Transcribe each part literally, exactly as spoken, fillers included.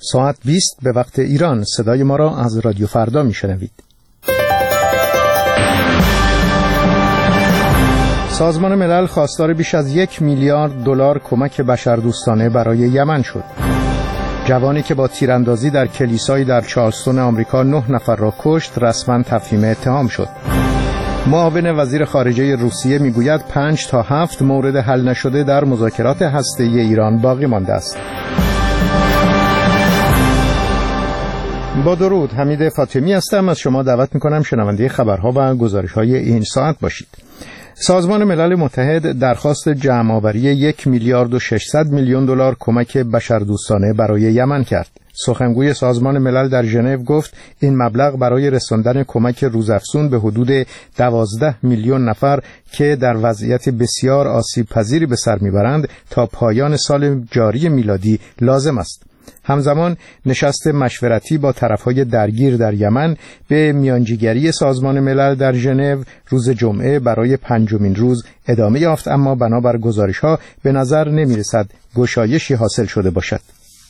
ساعت بیست به وقت ایران. صدای ما را از رادیو فردا میشنوید. سازمان ملل خواستار بیش از یک میلیارد دلار کمک بشردوستانه برای یمن شد. جوانی که با تیراندازی در کلیسایی در چارلستون آمریکا نه نفر را کشت رسما تفهیم اتهام شد. معاون وزیر خارجه روسیه میگوید پنج تا هفت مورد حل نشده در مذاکرات هسته‌ای ایران باقی مانده است. با درود، حمید فاطمی هستم. از شما دعوت میکنم شنونده خبرها و گزارش‌های این ساعت باشید. سازمان ملل متحد درخواست جمع‌آوری یک میلیارد و ششصد میلیون دلار کمک بشردوستانه برای یمن کرد. سخنگوی سازمان ملل در ژنو گفت این مبلغ برای رساندن کمک روزافزون به حدود دوازده میلیون نفر که در وضعیت بسیار آسیب پذیری به سر میبرند تا پایان سال جاری میلادی لازم است. همزمان نشست مشورتی با طرفهای درگیر در یمن به میانجیگری سازمان ملل در ژنو روز جمعه برای پنجمین روز ادامه یافت، اما بنابر گزارش‌ها به نظر نمی‌رسد گشایشی حاصل شده باشد.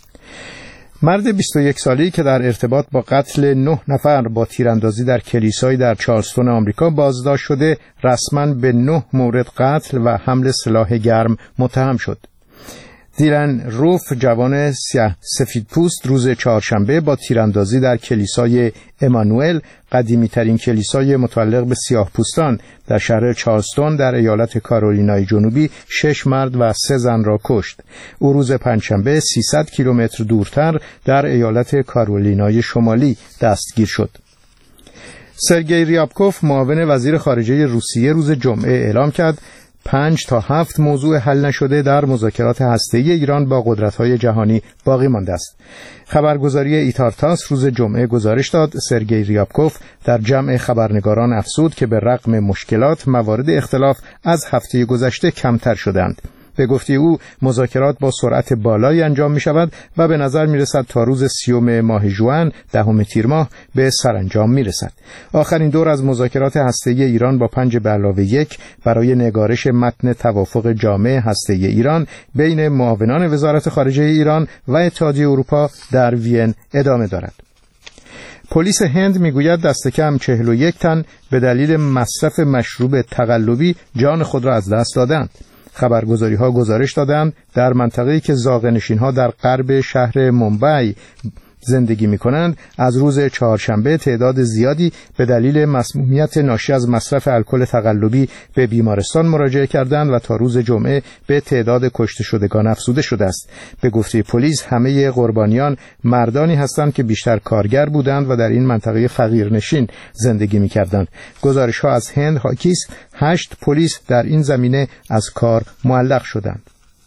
مرد بیست و یک ساله‌ای که در ارتباط با قتل نه نفر با تیراندازی در کلیسایی در چارلستون آمریکا بازداشت شده رسما به نه مورد قتل و حمل سلاح گرم متهم شد. دیلن روف، جوان سیاه سفید پوست، روز چهارشنبه با تیراندازی در کلیسای امانوئل، قدیمی ترین کلیسای متعلق به سیاه پوستان در شهر چارلستون در ایالت کارولینای جنوبی، شش مرد و سه زن را کشت. او روز پنجشنبه سیصد کیلومتر دورتر در ایالت کارولینای شمالی دستگیر شد. سرگئی ریابکوف، معاون وزیر خارجه روسیه، روز جمعه اعلام کرد پنج تا هفت موضوع حل نشده در مذاکرات هسته‌ای ایران با قدرت‌های جهانی باقی مانده است. خبرگزاری ایتارتاس روز جمعه گزارش داد سرگئی ریابکوف در جمع خبرنگاران افزود که به رغم مشکلات موارد اختلاف از هفته گذشته کمتر شدند. به گفته او مذاکرات با سرعت بالایی انجام می شود و به نظر می رسد تا روز سیوم ماه ژوئن دهم تیر ماه به سرانجام می رسد. آخرین دور از مذاکرات هسته‌ای ایران با پنج به علاوه یک برای نگارش متن توافق جامع هسته‌ای ایران بین معاونان وزارت خارجه ایران و اتحادیه اروپا در وین ادامه دارد. پلیس هند میگوید دست کم چهل و یک تن به دلیل مصرف مشروب تقلبی جان خود را از دست دادند. خبرگزاری‌ها گزارش دادند در منطقه‌ای که زاغه‌نشین‌ها در غرب شهر مومبای زندگی می‌کنند از روز چهارشنبه تعداد زیادی به دلیل مسمومیت ناشی از مصرف الکل تقلبی به بیمارستان مراجعه کردند و تا روز جمعه به تعداد کشته شدگان افزوده شده است. به گفته پلیس همه قربانیان مردانی هستند که بیشتر کارگر بودند و در این منطقه فقیرنشین زندگی می‌کردند. گزارش‌ها از هند حاکی است هشت پلیس در این زمینه از کار معلق شدند.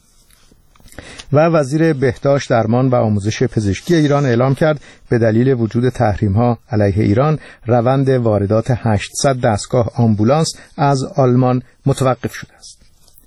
و وزیر بهداشت، درمان و آموزش پزشکی ایران اعلام کرد به دلیل وجود تحریم‌ها علیه ایران روند واردات هشتصد دستگاه آمبولانس از آلمان متوقف شده است.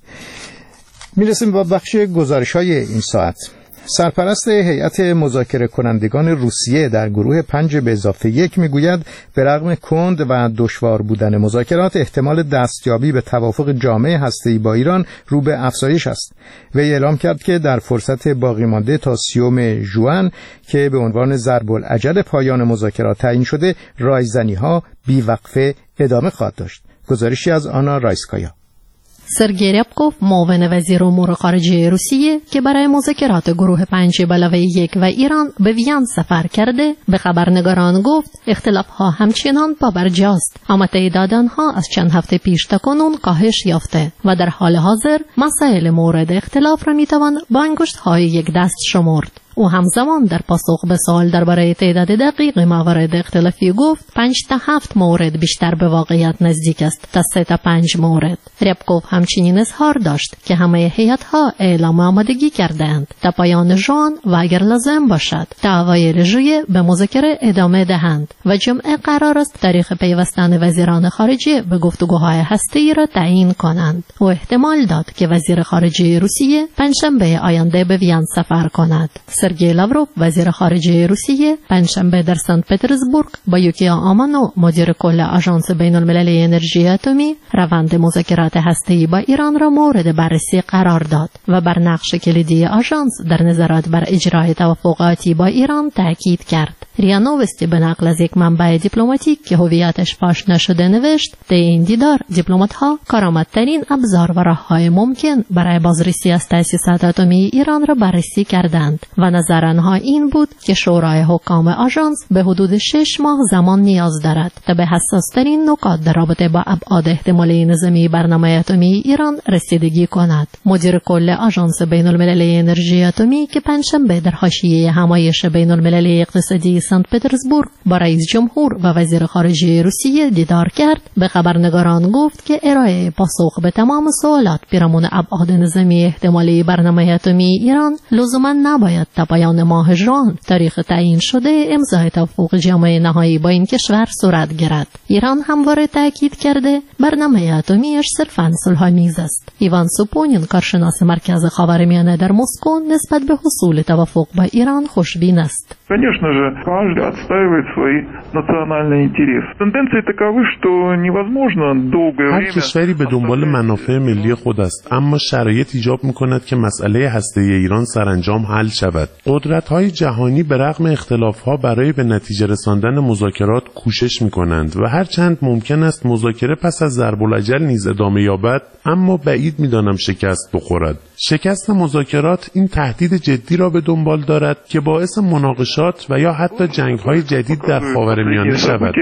میرسیم به بخش گزارش‌های این ساعت. سرپرست هیئت مذاکره کنندگان روسیه در گروه پنج به اضافه یک میگوید به رغم کند و دشوار بودن مذاکرات احتمال دستیابی به توافق جامع هسته‌ای با ایران رو به افزایش است. وی اعلام کرد که در فرصت باقی مانده تا سیوم ژوئن که به عنوان ضرب الاجل پایان مذاکرات تعیین شده رایزنی‌ها بی‌وقفه ادامه خواهد داشت. گزارشی از آنا رایسکایا. سرگئی ریابکوف، معاون وزیر امور خارجه روسیه که برای مذاکرات گروه پنج به علاوه یک و ایران به وین سفر کرده، به خبرنگاران گفت اختلاف‌ها همچنان پابرجاست، اما تعداد آنها از چند هفته پیش تا کنون کاهش یافته و در حال حاضر مسائل مورد اختلاف را میتوان با انگشت‌های یک دست شمرد. او همزمان در پاسخ به سوال درباره تعداد دقیق موارد اختلافی گفت پنج تا هفت مورد بیشتر به واقعیت نزدیک است تا سه تا پنج مورد. ریابکوف همچنین اظهار داشت که همه هیئت‌ها اعلام آمادگی کردند تا پایان ژوئن و اگر لازم باشد تا اوایل ژوئیه به مذاکره ادامه دهند و جمعه قرار است تاریخ پیوستن وزیران خارجه به گفتگوهای هسته‌ای را تعیین کنند. او احتمال داد که وزیر خارجه روسیه پنجشنبه آینده به وین سفر کند. سرگئی لاوروف وزیر خارجه روسیه پنجشنبه در سنت پترزبورگ با یوکیا آمانو مدیر کل آژانس بین المللی انرژی اتمی روند مذاکرات هسته‌ای با ایران را مورد بررسی قرار داد و بر نقش کلیدی آژانس در نظارت بر اجرای توافقاتی با ایران تاکید کرد. ریا نووستی به نقل از یک منبع دیپلماتیک که هویتش فاش نشده نوشت طی این دیدار دیپلمات‌ها کارآمدترین ابزار و راه‌های ممکن برای بازرسی از تأسیسات اتمی ایران را بررسی کردند و نظر آنها این بود که شورای حکام آژانس به حدود شش ماه زمان نیاز دارد تا به حساس‌ترین نکات در رابطه با ابعاد احتمالی نظامی برنامه اتمی ایران رسیدگی کند. مدیر کل آژانس بین المللی انرژی اتمی که پنجشنبه در حاشیه همایش بین المللی اقتصادی سنت پترزبورگ با رئیس جمهور و وزیر خارجه روسیه دیدار کرد به خبرنگاران گفت که ارائه پاسخ به تمام سوالات پیرامون ابعاد نظامی احتمالی برنامه اتمی ایران لزوما نباید تا پایان ماه ژوئن تاریخ تعیین شده امضای توافق جامع نهایی با این کشور صورت گیرد. ایران همواره تاکید کرده برنامه اتمیش صرفاً صلح‌آمیز است. ایوان سوپونین کارشناس مرکز خاورمیانه در مسکو نسبت به حصول توافق با ایران خوشبین است. Конечно же, каждый отстаивает свои национальные интересы. Тенденции таковы, что невозможно долгое время. هر کشوری به دنبال منافع ملی خود است، اما شرایط ایجاب می‌کند که مسئله هسته‌ای ایران سرانجام حل شود. قدرت‌های جهانی به رغم اختلاف‌ها برای به نتیجه رساندن مذاکرات کوشش می‌کنند و هرچند ممکن است مذاکره پس از ضرب‌الاجل نیز ادامه یابد، اما بعید می‌دانم شکست بخورد. شکست مذاکرات این تهدید جدی را به دنبال دارد که باعث مناقشات و یا حتی جنگ‌های جدید در خاورمیانه شود.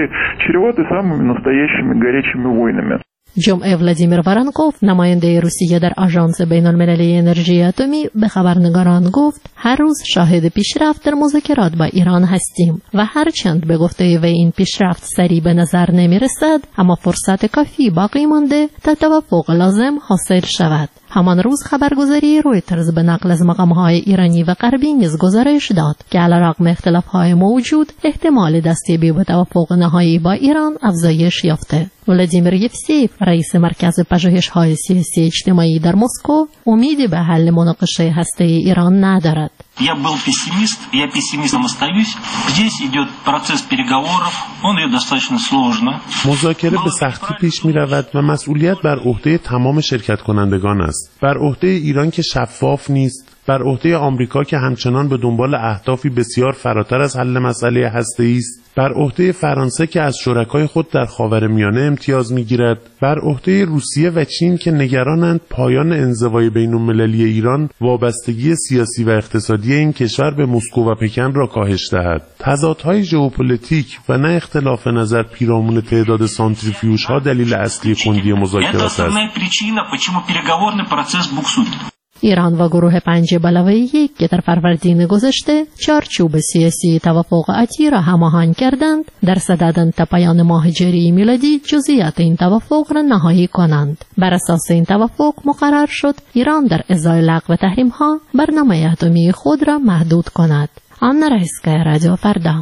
جمعه ولادیمیر وارنکوف نماینده روسیه در آژانس بین المللی انرژی اتمی به خبرنگاران گفت هر روز شاهد پیشرفت در مذاکرات با ایران هستیم و هرچند به گفته وی این پیشرفت سریع به نظر نمی رسد اما فرصت کافی باقی مانده تا توافق لازم حاصل شود. همان روز خبرگزاری رویترز به نقل از مقام‌های ایرانی و غربی نیز گزارش داد که علیرغم اختلاف‌های موجود احتمال دستیابی به توافق نهایی با ایران افزایش یافته. ولادیمیر یفسیف رئیس مرکز پژوهش‌های سیاسی اجتماعی در مسکو امیدی به حل مناقشه هسته‌ای ایران ندارد. Я был пессимист, я пессимистом остаюсь. Здесь идет процесс переговоров, он идет достаточно сложно. مذاکره به سختی پیش می رود و مسئولیت بر عهده تمام شرکت کنندگان است. بر عهده ایران که شفاف نیست، بر عهده آمریکا که همچنان به دنبال اهدافی بسیار فراتر از حل مسئله هسته‌ای است، بر عهده فرانسه که از شرکای خود در خاورمیانه امتیاز می‌گیرد، بر عهده روسیه و چین که نگرانند پایان انزوای بین‌المللی ایران وابستگی سیاسی و اقتصادی این کشور به مسکو و پکن را کاهش دهد. تضادهای ژئوپلیتیک و نه اختلاف نظر پیرامون تعداد سانتریفیوژها دلیل اصلی کندی مذاکرات است. ایران و گروه پنج علاوه یک که در فروردین گذشته چارچوب سیاسی توافق آتی را هماهنگ کردند در صددند تا پایان ماه جاری میلادی جزئیات این توافق را نهایی کنند. بر اساس این توافق مقرر شد ایران در ازای لغو تحریم ها برنامه اتمی خود را محدود کند. آن رئیسگاه رادیو فردا.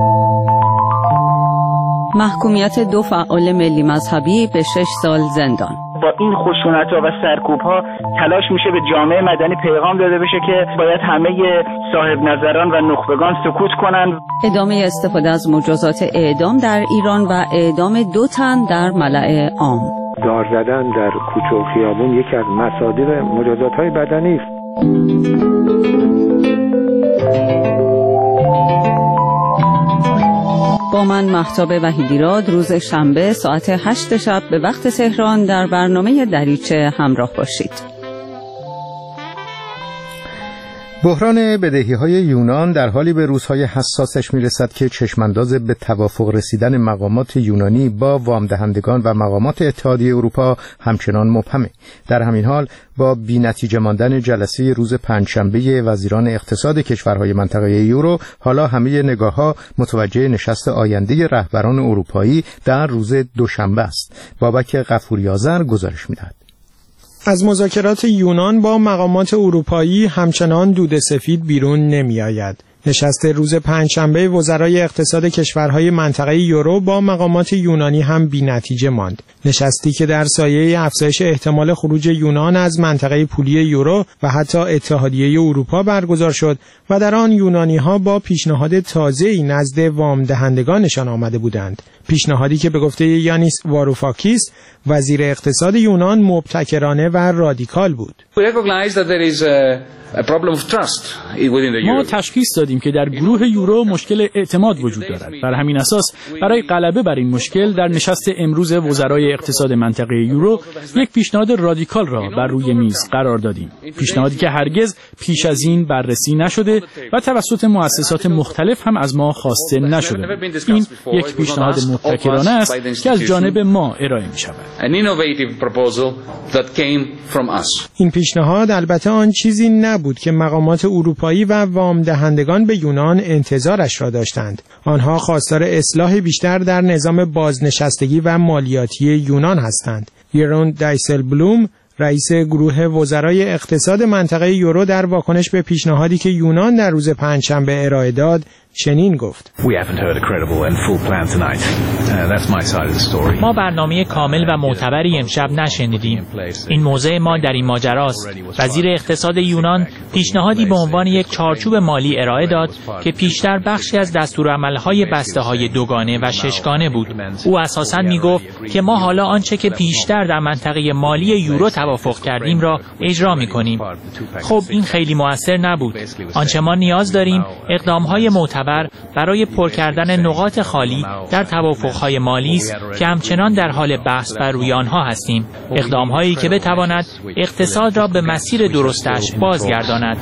محکومیت دو فعال ملی مذهبی به شش سال زندان. با این خشونت‌ها و سرکوب‌ها تلاش میشه به جامعه مدنی پیغام داده بشه که باید همه صاحب نظران و نخبگان سکوت کنند. ادامه استفاده از مجازات اعدام در ایران و اعدام دو تن در ملأ عام. دار زدن در کوچه و خیابون یکی از مصادیق مجازات‌های بدنی است. با من مهتاب وحیدیراد روز شنبه ساعت هشت شب به وقت تهران در برنامه دریچه همراه باشید. بحران بدهی‌های یونان در حالی به روزهای حساسش می‌رسد که چشمانداز به توافق رسیدن مقامات یونانی با وام دهندگان و مقامات اتحادیه اروپا همچنان مبهمه. در همین حال با بی‌نتیجه ماندن جلسه روز پنجشنبه وزیران اقتصاد کشورهای منطقه یورو، حالا همه نگاه‌ها متوجه نشست آینده رهبران اروپایی در روز دوشنبه است. بابک غفوری‌آذر گزارش می‌دهد. از مذاکرات یونان با مقامات اروپایی همچنان دود سفید بیرون نمی آید. نشست روز پنجشنبه وزرای اقتصاد کشورهای منطقه یورو با مقامات یونانی هم بی‌نتیجه ماند. نشستی که در سایه افزایش احتمال خروج یونان از منطقه پولی یورو و حتی اتحادیه اروپا برگزار شد و در آن یونانی‌ها با پیشنهاد تازه‌ای نزد وام دهندگانشان آمده بودند. پیشنهادی که به گفته یانیس واروفاکیس وزیر اقتصاد یونان مبتکرانه و رادیکال بود. ما تشخیص دادیم که در گروه یورو مشکل اعتماد وجود دارد. بر همین اساس برای غلبه بر این مشکل در نشست امروز وزرای اقتصاد منطقه یورو یک پیشنهاد رادیکال را بر روی میز قرار دادیم. پیشنهادی که هرگز پیش از این بررسی نشده و توسط مؤسسات مختلف هم از ما خواسته نشده. این یک پیشنهاد مبتکرانه است که از جانب ما ارائه می شود. این پیشنهاد البته آن چیزی نبود که مقامات اروپایی و وام دهندگان به یونان انتظارش را داشتند. آنها خواستار اصلاح بیشتر در نظام بازنشستگی و مالیاتی یونان هستند. یرون دایسلبلوم رئیس گروه وزرای اقتصاد منطقه یورو در واکنش به پیشنهادی که یونان در روز پنجشنبه ارائه داد چنین گفت: ما برنامه کامل و معتبری امشب نشنیدیم. این موضع ما در این ماجراست. وزیر اقتصاد یونان پیشنهادی به عنوان یک چارچوب مالی ارائه داد که پیشتر بخشی از دستورالعمل‌های بسته‌های دوگانه و ششگانه بود. او اساساً می‌گفت که ما حالا آنچه که پیشتر در منطقه مالی یورو توافق کردیم را اجرا می‌کنیم. خب این خیلی مؤثر نبود. آنچه ما نیاز داریم اقدام‌های معتبر برای پر کردن نقاط خالی در توافق‌های مالی است که همچنان در حال بحث بر روی آنها هستیم. اقدام‌هایی که بتواند اقتصاد را به مسیر درستش بازگرداند.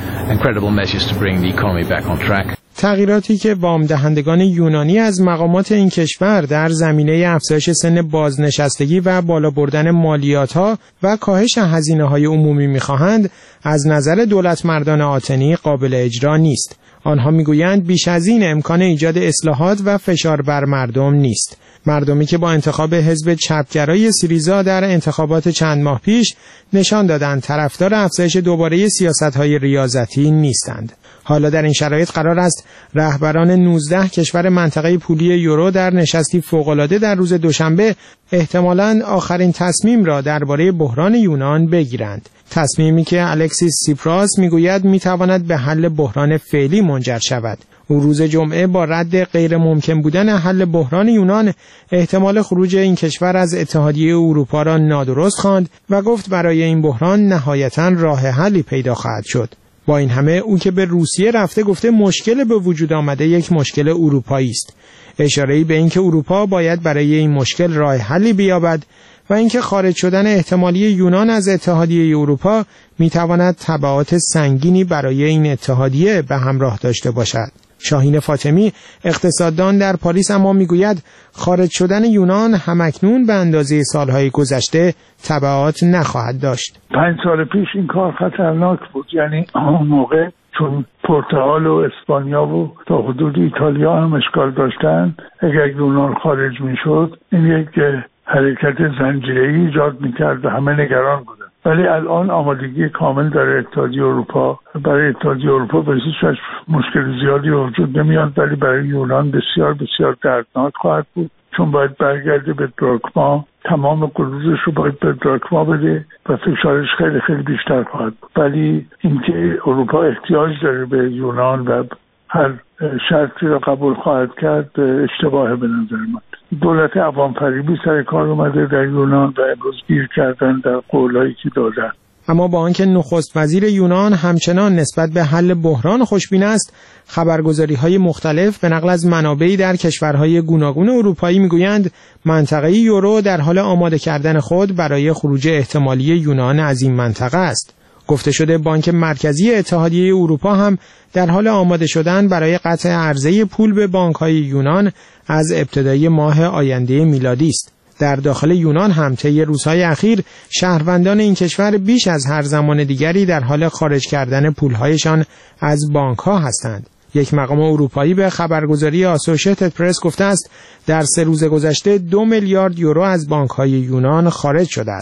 تغییراتی که وام دهندگان یونانی از مقامات این کشور در زمینه افزایش سن بازنشستگی و بالا بردن مالیات‌ها و کاهش هزینه‌های عمومی می‌خواهند، از نظر دولت مردان آتنی قابل اجرا نیست. آنها میگویند بیش از این امکان ایجاد اصلاحات و فشار بر مردم نیست. مردمی که با انتخاب حزب چپگرای سیریزا در انتخابات چند ماه پیش نشان دادند طرفدار افزایش دوباره سیاست‌های ریاضتی نیستند. حالا در این شرایط قرار است رهبران نوزده کشور منطقه پولی یورو در نشستی فوق‌العاده در روز دوشنبه احتمالاً آخرین تصمیم را درباره بحران یونان بگیرند. تصمیمی که الکسیس سیپراس میگوید میتواند به حل بحران فعلی منجر شود. او روز جمعه با رد غیر ممکن بودن حل بحران یونان احتمال خروج این کشور از اتحادیه اروپا را نادرست خواند و گفت برای این بحران نهایتاً راه حلی پیدا خواهد شد. با این همه او که به روسیه رفته گفته مشکل به وجود آمده یک مشکل اروپایی است. اشاره‌ای به اینکه اروپا باید برای این مشکل راه حلی بیابد و اینکه خارج شدن احتمالی یونان از اتحادیه اروپا میتواند تبعات سنگینی برای این اتحادیه به همراه داشته باشد. شاهین فاطمی اقتصاددان در پاریس اما میگوید خارج شدن یونان همکنون به اندازه سالهای گذشته تبعات نخواهد داشت. پنج سال پیش این کار خطرناک بود، یعنی اون موقع چون پرتغال و اسپانیا و تا حدود ایتالیا هم اشکال داشتن، اگر یونان خارج میشد این یک حرکت زنجیره‌ای ایجاد میکرد و همه نگران بودن. ولی الان آمادگی کامل در اتحادیه اروپا، برای اتحادیه اروپا به هیچ وجه مشکل زیادی وجود نمیاد، ولی برای یونان بسیار بسیار دردناک خواهد بود، چون باید برگرده به دراکما، تمام قروضش رو باید به دراکما بده و فشارش خیلی خیلی بیشتر خواهد بود. ولی اینکه اروپا احتیاج داره به یونان و هر شرطی را قبول خواهد کرد اشتباهه به نظر من. دولت عوام فریبی سر کار اومده در یونان و امروز گیر کردن در قولایی که دادن. اما با آنکه نخست وزیر یونان همچنان نسبت به حل بحران خوشبین است، خبرگزاری‌های مختلف به نقل از منابعی در کشورهای گوناگون اروپایی میگویند منطقه یورو در حال آماده کردن خود برای خروج احتمالی یونان از این منطقه است. گفته شده بانک مرکزی اتحادیه اروپا هم در حال آماده شدن برای قطع عرضه پول به بانک‌های یونان از ابتدای ماه آینده میلادی است. در داخل یونان هم طی روزهای اخیر شهروندان این کشور بیش از هر زمان دیگری در حال خارج کردن پولهایشان از بانک‌ها هستند. یک مقام اروپایی به خبرگزاری آسوشیتد پرس گفته است در سه روز گذشته دو میلیارد یورو از بانک‌های یونان خارج شده است.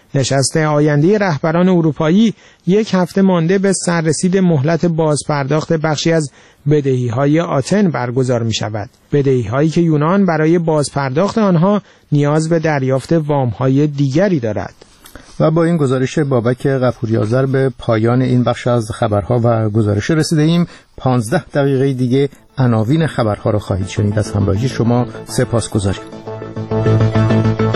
نشست آینده رهبران اروپایی یک هفته مانده به سررسید مهلت بازپرداخت بخشی از بدهی‌های آتن برگزار می‌شود. بدهی‌هایی که یونان برای بازپرداخت آنها نیاز به دریافت وام‌های دیگری دارد. و با این گزارش بابک غفوری‌آذر به پایان این بخش از خبرها و گزارش رسیده ایم. پانزده دقیقه دیگه عناوین خبرها را خواهید شنید. از همراهی شما سپاسگزاریم.